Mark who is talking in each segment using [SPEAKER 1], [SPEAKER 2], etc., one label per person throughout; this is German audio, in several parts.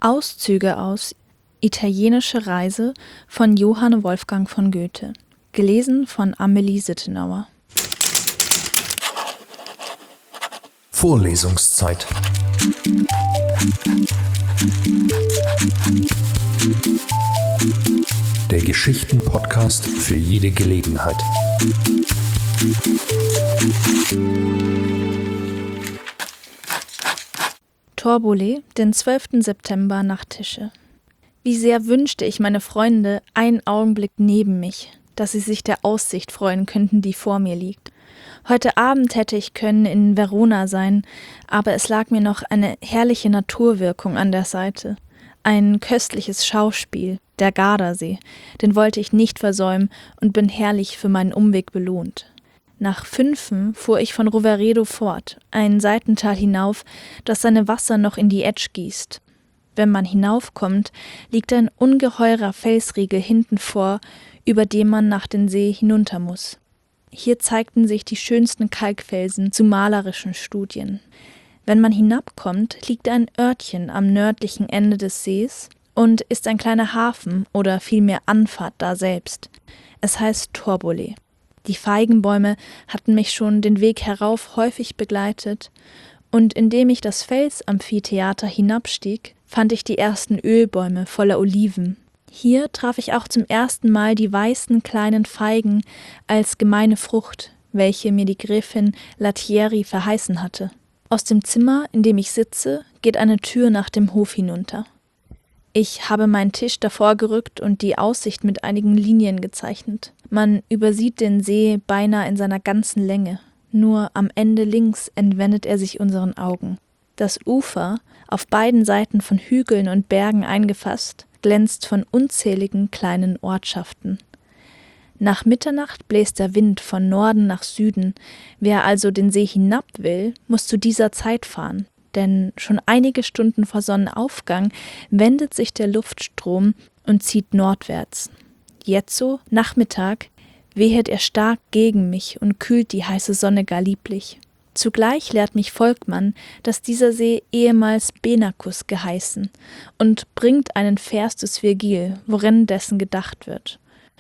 [SPEAKER 1] Auszüge aus Italienische Reise von Johann Wolfgang von Goethe. Gelesen von Amelie Sittenauer.
[SPEAKER 2] Vorlesungszeit. Der Geschichten-Podcast für jede Gelegenheit.
[SPEAKER 1] Torbole, den 12. September nach Tische. Wie sehr wünschte ich meine Freunde einen Augenblick neben mich, dass sie sich der Aussicht freuen könnten, die vor mir liegt. Heute Abend hätte ich können in Verona sein, aber es lag mir noch eine herrliche Naturwirkung an der Seite. Ein köstliches Schauspiel, der Gardasee, den wollte ich nicht versäumen und bin herrlich für meinen Umweg belohnt. Nach 5 fuhr ich von Roveredo fort, ein Seitental hinauf, das seine Wasser noch in die Etsch gießt. Wenn man hinaufkommt, liegt ein ungeheurer Felsriegel hinten vor, über dem man nach den See hinunter muss. Hier zeigten sich die schönsten Kalkfelsen zu malerischen Studien. Wenn man hinabkommt, liegt ein Örtchen am nördlichen Ende des Sees und ist ein kleiner Hafen oder vielmehr Anfahrt daselbst. Es heißt Torbole. Die Feigenbäume hatten mich schon den Weg herauf häufig begleitet, und indem ich das Felsamphitheater hinabstieg, fand ich die ersten Ölbäume voller Oliven. Hier traf ich auch zum ersten Mal die weißen kleinen Feigen als gemeine Frucht, welche mir die Gräfin Lattieri verheißen hatte. Aus dem Zimmer, in dem ich sitze, geht eine Tür nach dem Hof hinunter. Ich habe meinen Tisch davor gerückt und die Aussicht mit einigen Linien gezeichnet. Man übersieht den See beinahe in seiner ganzen Länge. Nur am Ende links entwendet er sich unseren Augen. Das Ufer, auf beiden Seiten von Hügeln und Bergen eingefasst, glänzt von unzähligen kleinen Ortschaften. Nach Mitternacht bläst der Wind von Norden nach Süden. Wer also den See hinab will, muss zu dieser Zeit fahren. Denn schon einige Stunden vor Sonnenaufgang wendet sich der Luftstrom und zieht nordwärts. Jetzo, Nachmittag, wehet er stark gegen mich und kühlt die heiße Sonne gar lieblich. Zugleich lehrt mich Volkmann, dass dieser See ehemals Benacus geheißen und bringt einen Vers des Virgil, worin dessen gedacht wird.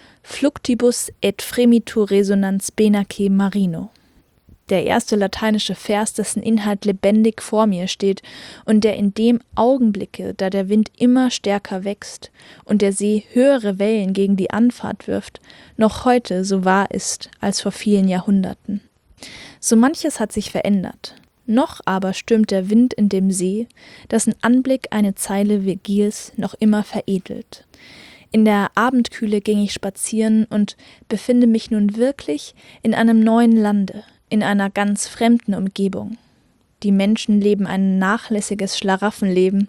[SPEAKER 1] Fluctibus et fremitur resonans Benace marino. Der erste lateinische Vers, dessen Inhalt lebendig vor mir steht und der in dem Augenblicke, da der Wind immer stärker wächst und der See höhere Wellen gegen die Anfahrt wirft, noch heute so wahr ist als vor vielen Jahrhunderten. So manches hat sich verändert. Noch aber stürmt der Wind in dem See, dessen Anblick eine Zeile Virgils noch immer veredelt. In der Abendkühle ging ich spazieren und befinde mich nun wirklich in einem neuen Lande, in einer ganz fremden Umgebung. Die Menschen leben ein nachlässiges Schlaraffenleben.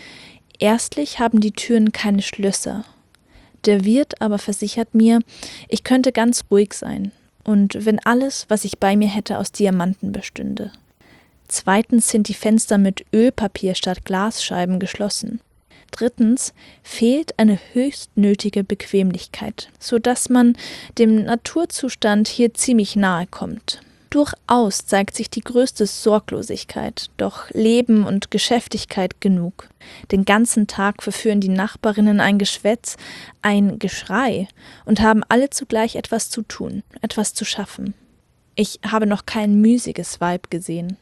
[SPEAKER 1] Erstlich haben die Türen keine Schlösser. Der Wirt aber versichert mir, ich könnte ganz ruhig sein, und wenn alles, was ich bei mir hätte, aus Diamanten bestünde. Zweitens sind die Fenster mit Ölpapier statt Glasscheiben geschlossen. Drittens fehlt eine höchst nötige Bequemlichkeit, so dass man dem Naturzustand hier ziemlich nahe kommt. Durchaus zeigt sich die größte Sorglosigkeit, doch Leben und Geschäftigkeit genug. Den ganzen Tag verführen die Nachbarinnen ein Geschwätz, ein Geschrei und haben alle zugleich etwas zu tun, etwas zu schaffen. Ich habe noch kein müßiges Weib gesehen.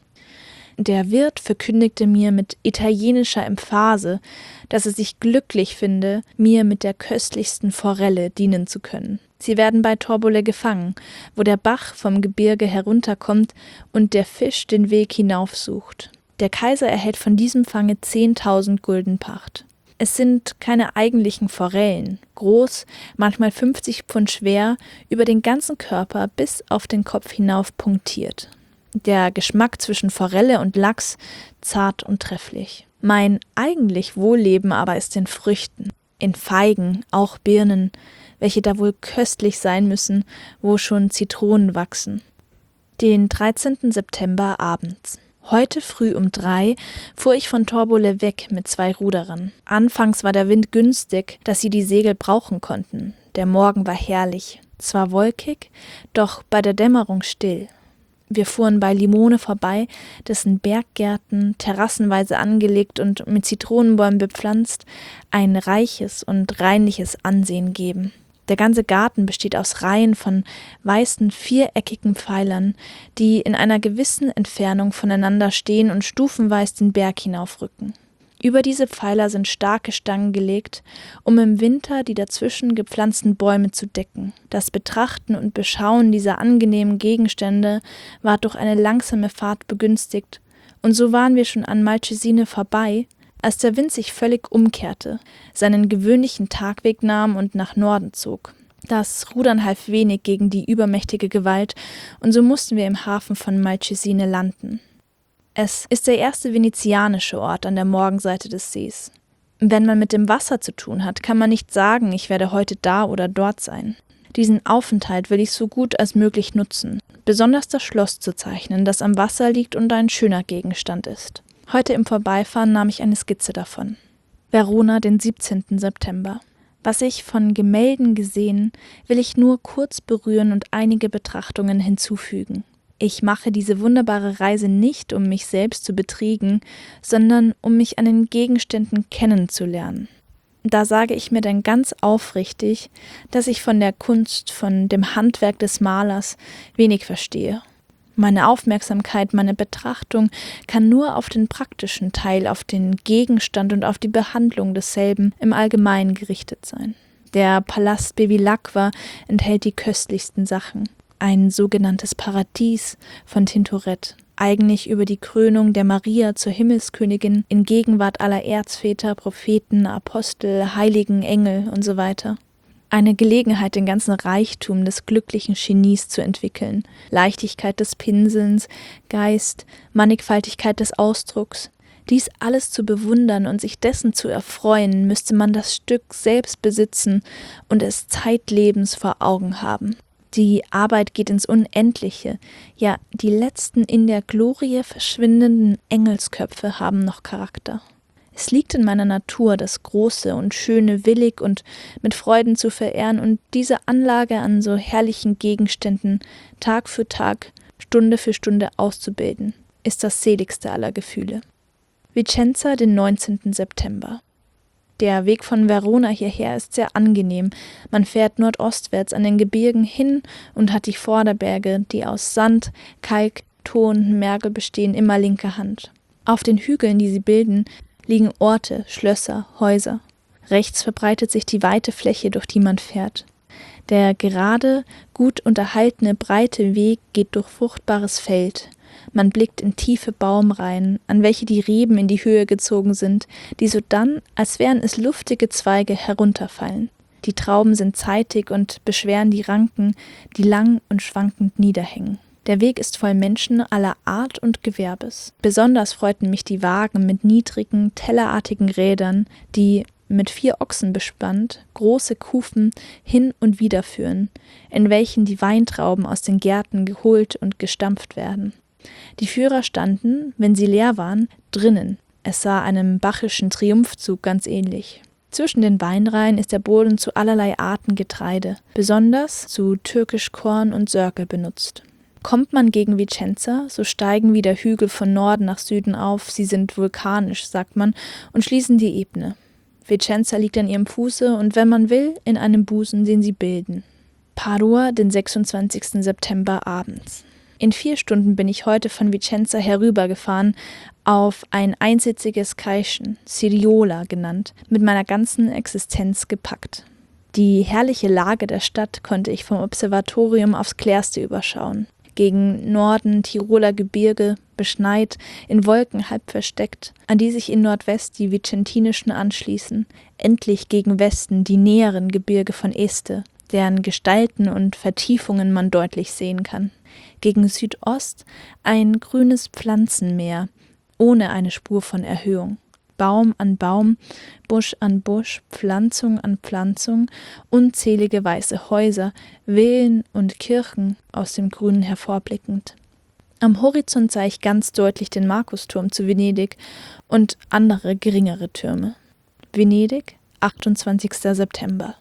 [SPEAKER 1] Der Wirt verkündigte mir mit italienischer Emphase, dass er sich glücklich finde, mir mit der köstlichsten Forelle dienen zu können. Sie werden bei Torbole gefangen, wo der Bach vom Gebirge herunterkommt und der Fisch den Weg hinaufsucht. Der Kaiser erhält von diesem Fange 10.000 Gulden Pacht. Es sind keine eigentlichen Forellen, groß, manchmal 50 Pfund schwer, über den ganzen Körper bis auf den Kopf hinauf punktiert. Der Geschmack zwischen Forelle und Lachs zart und trefflich. Mein eigentlich Wohlleben aber ist in Früchten, in Feigen, auch Birnen, welche da wohl köstlich sein müssen, wo schon Zitronen wachsen. Den 13. September abends. Heute früh um 3 fuhr ich von Torbole weg mit 2 Ruderern. Anfangs war der Wind günstig, dass sie die Segel brauchen konnten. Der Morgen war herrlich, zwar wolkig, doch bei der Dämmerung still. Wir fuhren bei Limone vorbei, dessen Berggärten, terrassenweise angelegt und mit Zitronenbäumen bepflanzt, ein reiches und reinliches Ansehen geben. Der ganze Garten besteht aus Reihen von weißen, viereckigen Pfeilern, die in einer gewissen Entfernung voneinander stehen und stufenweise den Berg hinaufrücken. Über diese Pfeiler sind starke Stangen gelegt, um im Winter die dazwischen gepflanzten Bäume zu decken. Das Betrachten und Beschauen dieser angenehmen Gegenstände war durch eine langsame Fahrt begünstigt, und so waren wir schon an Malcesine vorbei, als der Wind sich völlig umkehrte, seinen gewöhnlichen Tagweg nahm und nach Norden zog. Das Rudern half wenig gegen die übermächtige Gewalt, und so mussten wir im Hafen von Malcesine landen. Es ist der erste venezianische Ort an der Morgenseite des Sees. Wenn man mit dem Wasser zu tun hat, kann man nicht sagen, ich werde heute da oder dort sein. Diesen Aufenthalt will ich so gut als möglich nutzen, besonders das Schloss zu zeichnen, das am Wasser liegt und ein schöner Gegenstand ist. Heute im Vorbeifahren nahm ich eine Skizze davon. Verona, den 17. September. Was ich von Gemälden gesehen, will ich nur kurz berühren und einige Betrachtungen hinzufügen. Ich mache diese wunderbare Reise nicht, um mich selbst zu betriegen, sondern um mich an den Gegenständen kennenzulernen. Da sage ich mir dann ganz aufrichtig, dass ich von der Kunst, von dem Handwerk des Malers wenig verstehe. Meine Aufmerksamkeit, meine Betrachtung kann nur auf den praktischen Teil, auf den Gegenstand und auf die Behandlung desselben im Allgemeinen gerichtet sein. Der Palast Bevilacqua enthält die köstlichsten Sachen. Ein sogenanntes Paradies von Tintoret, eigentlich über die Krönung der Maria zur Himmelskönigin in Gegenwart aller Erzväter, Propheten, Apostel, Heiligen, Engel und so weiter. Eine Gelegenheit, den ganzen Reichtum des glücklichen Genies zu entwickeln, Leichtigkeit des Pinselns, Geist, Mannigfaltigkeit des Ausdrucks. Dies alles zu bewundern und sich dessen zu erfreuen, müsste man das Stück selbst besitzen und es zeitlebens vor Augen haben. Die Arbeit geht ins Unendliche, ja, die letzten in der Glorie verschwindenden Engelsköpfe haben noch Charakter. Es liegt in meiner Natur, das Große und Schöne willig und mit Freuden zu verehren und diese Anlage an so herrlichen Gegenständen Tag für Tag, Stunde für Stunde auszubilden, ist das seligste aller Gefühle. Vicenza, den 19. September. Der Weg von Verona hierher ist sehr angenehm. Man fährt nordostwärts an den Gebirgen hin und hat die Vorderberge, die aus Sand, Kalk, Ton und Mergel bestehen, immer linker Hand. Auf den Hügeln, die sie bilden, liegen Orte, Schlösser, Häuser. Rechts verbreitet sich die weite Fläche, durch die man fährt. Der gerade, gut unterhaltene, breite Weg geht durch fruchtbares Feld. Man blickt in tiefe Baumreihen, an welche die Reben in die Höhe gezogen sind, die sodann, als wären es luftige Zweige, herunterfallen. Die Trauben sind zeitig und beschweren die Ranken, die lang und schwankend niederhängen. Der Weg ist voll Menschen aller Art und Gewerbes. Besonders freuten mich die Wagen mit niedrigen, tellerartigen Rädern, die, mit 4 Ochsen bespannt, große Kufen hin und wider führen, in welchen die Weintrauben aus den Gärten geholt und gestampft werden. Die Führer standen, wenn sie leer waren, drinnen. Es sah einem bachischen Triumphzug ganz ähnlich. Zwischen den Weinreihen ist der Boden zu allerlei Arten Getreide, besonders zu türkisch Korn und Sörgel benutzt. Kommt man gegen Vicenza, so steigen wieder Hügel von Norden nach Süden auf, sie sind vulkanisch, sagt man, und schließen die Ebene. Vicenza liegt an ihrem Fuße und wenn man will, in einem Busen, den sie bilden. Padua, den 26. September abends. In 4 Stunden bin ich heute von Vicenza herübergefahren auf ein einsitziges Kaischen, Siriola genannt, mit meiner ganzen Existenz gepackt. Die herrliche Lage der Stadt konnte ich vom Observatorium aufs Klärste überschauen. Gegen Norden Tiroler Gebirge, beschneit, in Wolken halb versteckt, an die sich in Nordwest die vicentinischen anschließen, endlich gegen Westen die näheren Gebirge von Este, deren Gestalten und Vertiefungen man deutlich sehen kann. Gegen Südost ein grünes Pflanzenmeer, ohne eine Spur von Erhöhung. Baum an Baum, Busch an Busch, Pflanzung an Pflanzung, unzählige weiße Häuser, Villen und Kirchen aus dem Grünen hervorblickend. Am Horizont sah ich ganz deutlich den Markusturm zu Venedig und andere geringere Türme. Venedig, 28. September.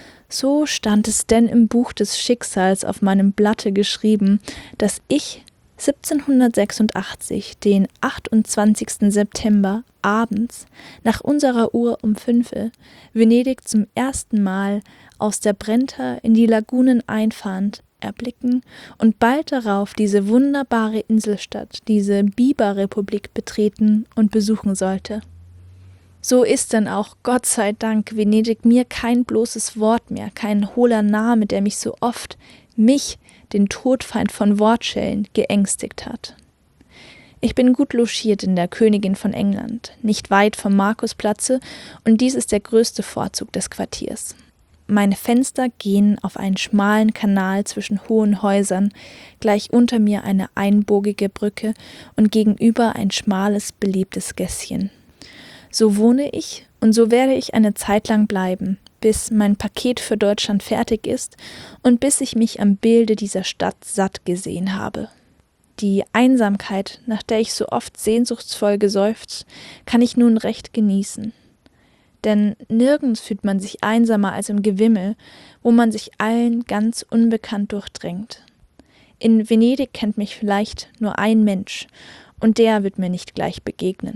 [SPEAKER 1] So stand es denn im Buch des Schicksals auf meinem Blatte geschrieben, dass ich 1786, den 28. September, abends, nach unserer Uhr um 5, Venedig zum ersten Mal aus der Brenta in die Lagunen einfahrend, erblicken und bald darauf diese wunderbare Inselstadt, diese Biberrepublik betreten und besuchen sollte. So ist dann auch, Gott sei Dank, Venedig mir kein bloßes Wort mehr, kein hohler Name, der mich so oft, mich, den Todfeind von Wortschellen, geängstigt hat. Ich bin gut logiert in der Königin von England, nicht weit vom Markusplatze, und dies ist der größte Vorzug des Quartiers. Meine Fenster gehen auf einen schmalen Kanal zwischen hohen Häusern, gleich unter mir eine einbogige Brücke und gegenüber ein schmales, belebtes Gässchen. So wohne ich und so werde ich eine Zeit lang bleiben, bis mein Paket für Deutschland fertig ist und bis ich mich am Bilde dieser Stadt satt gesehen habe. Die Einsamkeit, nach der ich so oft sehnsuchtsvoll geseufzt, kann ich nun recht genießen. Denn nirgends fühlt man sich einsamer als im Gewimmel, wo man sich allen ganz unbekannt durchdrängt. In Venedig kennt mich vielleicht nur ein Mensch, und der wird mir nicht gleich begegnen.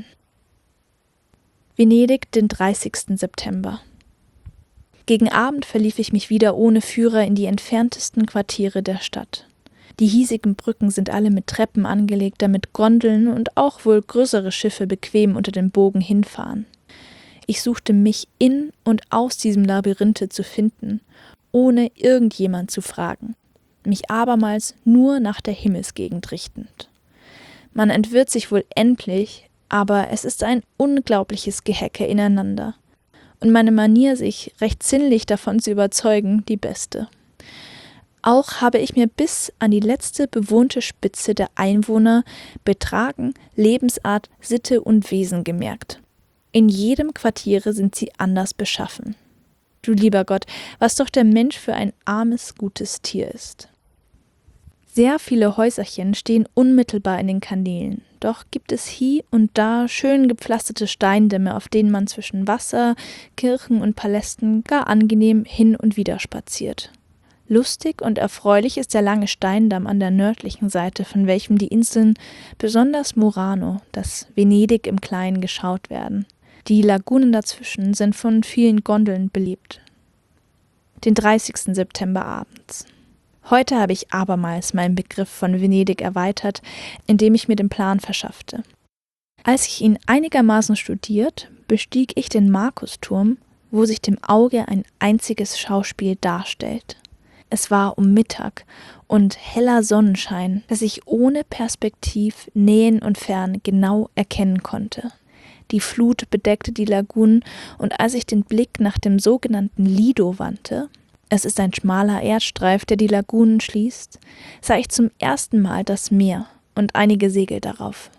[SPEAKER 1] Venedig, den 30. September. Gegen Abend verlief ich mich wieder ohne Führer in die entferntesten Quartiere der Stadt. Die hiesigen Brücken sind alle mit Treppen angelegt, damit Gondeln und auch wohl größere Schiffe bequem unter dem Bogen hinfahren. Ich suchte mich in und aus diesem Labyrinthe zu finden, ohne irgendjemand zu fragen, mich abermals nur nach der Himmelsgegend richtend. Man entwirrt sich wohl endlich, aber es ist ein unglaubliches Gehecke ineinander. Und meine Manier, sich recht sinnlich davon zu überzeugen, die beste. Auch habe ich mir bis an die letzte bewohnte Spitze der Einwohner Betragen, Lebensart, Sitte und Wesen gemerkt. In jedem Quartiere sind sie anders beschaffen. Du lieber Gott, was doch der Mensch für ein armes, gutes Tier ist. Sehr viele Häuserchen stehen unmittelbar in den Kanälen, doch gibt es hie und da schön gepflasterte Steindämme, auf denen man zwischen Wasser, Kirchen und Palästen gar angenehm hin und wieder spaziert. Lustig und erfreulich ist der lange Steindamm an der nördlichen Seite, von welchem die Inseln, besonders Murano, das Venedig im Kleinen, geschaut werden. Die Lagunen dazwischen sind von vielen Gondeln belebt. Den 30. September abends. Heute habe ich abermals meinen Begriff von Venedig erweitert, indem ich mir den Plan verschaffte. Als ich ihn einigermaßen studiert, bestieg ich den Markusturm, wo sich dem Auge ein einziges Schauspiel darstellt. Es war um Mittag und heller Sonnenschein, dass ich ohne Perspektiv Nähen und Fern genau erkennen konnte. Die Flut bedeckte die Lagunen, und als ich den Blick nach dem sogenannten Lido wandte, es ist ein schmaler Erdstreif, der die Lagunen schließt, sah ich zum ersten Mal das Meer und einige Segel darauf.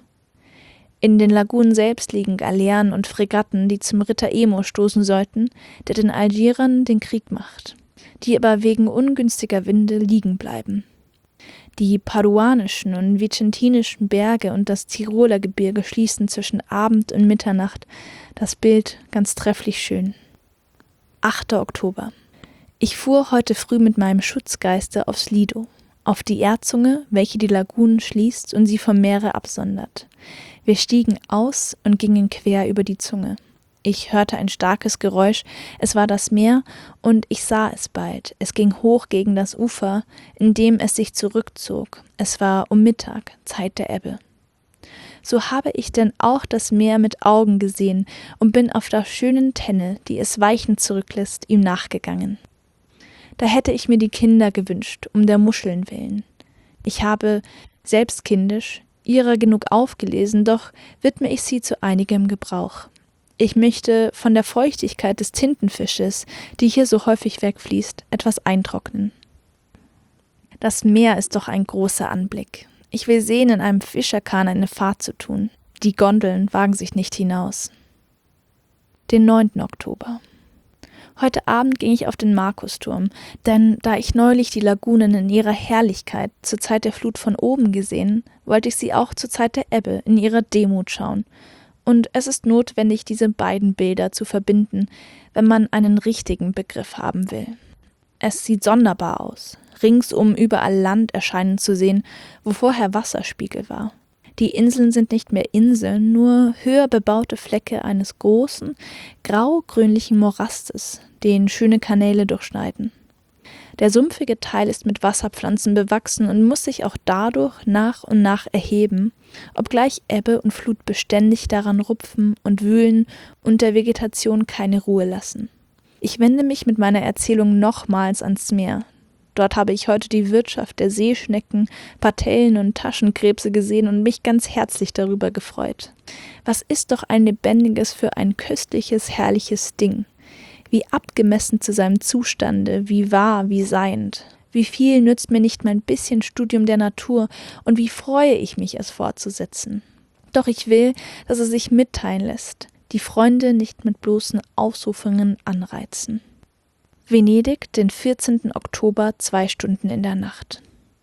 [SPEAKER 1] In den Lagunen selbst liegen Galeeren und Fregatten, die zum Ritter Emo stoßen sollten, der den Algierern den Krieg macht, die aber wegen ungünstiger Winde liegen bleiben. Die paduanischen und vicentinischen Berge und das Tiroler Gebirge schließen zwischen Abend und Mitternacht das Bild ganz trefflich schön. 8. Oktober. Ich fuhr heute früh mit meinem Schutzgeiste aufs Lido, auf die Erdzunge, welche die Lagunen schließt und sie vom Meere absondert. Wir stiegen aus und gingen quer über die Zunge. Ich hörte ein starkes Geräusch, es war das Meer, und ich sah es bald. Es ging hoch gegen das Ufer, indem es sich zurückzog. Es war um Mittag, Zeit der Ebbe. So habe ich denn auch das Meer mit Augen gesehen und bin auf der schönen Tenne, die es weichend zurücklässt, ihm nachgegangen. Da hätte ich mir die Kinder gewünscht, um der Muscheln willen. Ich habe, selbst kindisch, ihrer genug aufgelesen, doch widme ich sie zu einigem Gebrauch. Ich möchte von der Feuchtigkeit des Tintenfisches, die hier so häufig wegfließt, etwas eintrocknen. Das Meer ist doch ein großer Anblick. Ich will sehen, in einem Fischerkahn eine Fahrt zu tun. Die Gondeln wagen sich nicht hinaus. Den 9. Oktober. Heute Abend ging ich auf den Markusturm, denn da ich neulich die Lagunen in ihrer Herrlichkeit zur Zeit der Flut von oben gesehen, wollte ich sie auch zur Zeit der Ebbe in ihrer Demut schauen. Und es ist notwendig, diese beiden Bilder zu verbinden, wenn man einen richtigen Begriff haben will. Es sieht sonderbar aus, ringsum überall Land erscheinen zu sehen, wo vorher Wasserspiegel war. Die Inseln sind nicht mehr Inseln, nur höher bebaute Flecke eines großen, grau-grünlichen Morastes, den schöne Kanäle durchschneiden. Der sumpfige Teil ist mit Wasserpflanzen bewachsen und muss sich auch dadurch nach und nach erheben, obgleich Ebbe und Flut beständig daran rupfen und wühlen und der Vegetation keine Ruhe lassen. Ich wende mich mit meiner Erzählung nochmals ans Meer. Dort habe ich heute die Wirtschaft der Seeschnecken, Patellen und Taschenkrebse gesehen und mich ganz herzlich darüber gefreut. Was ist doch ein lebendiges für ein köstliches, herrliches Ding. Wie abgemessen zu seinem Zustande, wie wahr, wie seiend. Wie viel nützt mir nicht mein bisschen Studium der Natur und wie freue ich mich, es fortzusetzen. Doch ich will, dass es sich mitteilen lässt, die Freunde nicht mit bloßen Ausrufungen anreizen. Venedig, den 14. Oktober, 2 Stunden in der Nacht.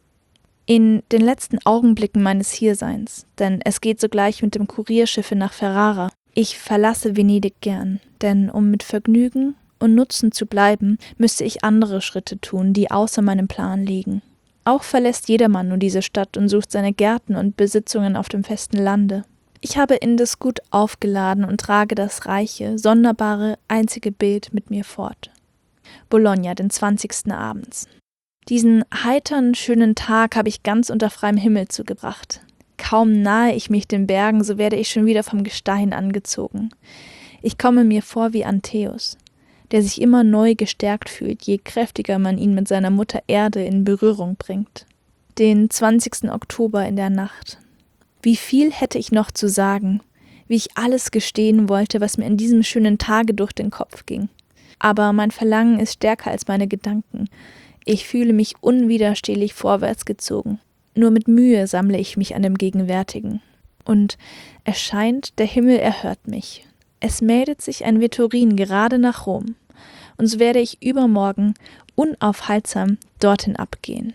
[SPEAKER 1] In den letzten Augenblicken meines Hierseins, denn es geht sogleich mit dem Kurierschiffe nach Ferrara. Ich verlasse Venedig gern, denn um mit Vergnügen und Nutzen zu bleiben, müsste ich andere Schritte tun, die außer meinem Plan liegen. Auch verlässt jedermann nur diese Stadt und sucht seine Gärten und Besitzungen auf dem festen Lande. Ich habe Indes gut aufgeladen und trage das reiche, sonderbare, einzige Bild mit mir fort. Bologna, den 20. abends. Diesen heitern, schönen Tag habe ich ganz unter freiem Himmel zugebracht. Kaum nahe ich mich den Bergen, so werde ich schon wieder vom Gestein angezogen. Ich komme mir vor wie Antheus, der sich immer neu gestärkt fühlt, je kräftiger man ihn mit seiner Mutter Erde in Berührung bringt. Den 20. Oktober in der Nacht. Wie viel hätte ich noch zu sagen, wie ich alles gestehen wollte, was mir an diesem schönen Tage durch den Kopf ging. Aber mein Verlangen ist stärker als meine Gedanken. Ich fühle mich unwiderstehlich vorwärts gezogen. Nur mit Mühe sammle ich mich an dem Gegenwärtigen. Und es scheint, der Himmel erhört mich. Es meldet sich ein Vetturin gerade nach Rom. Und so werde ich übermorgen unaufhaltsam dorthin abgehen.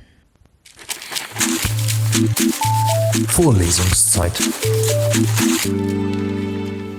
[SPEAKER 2] Vorlesungszeit.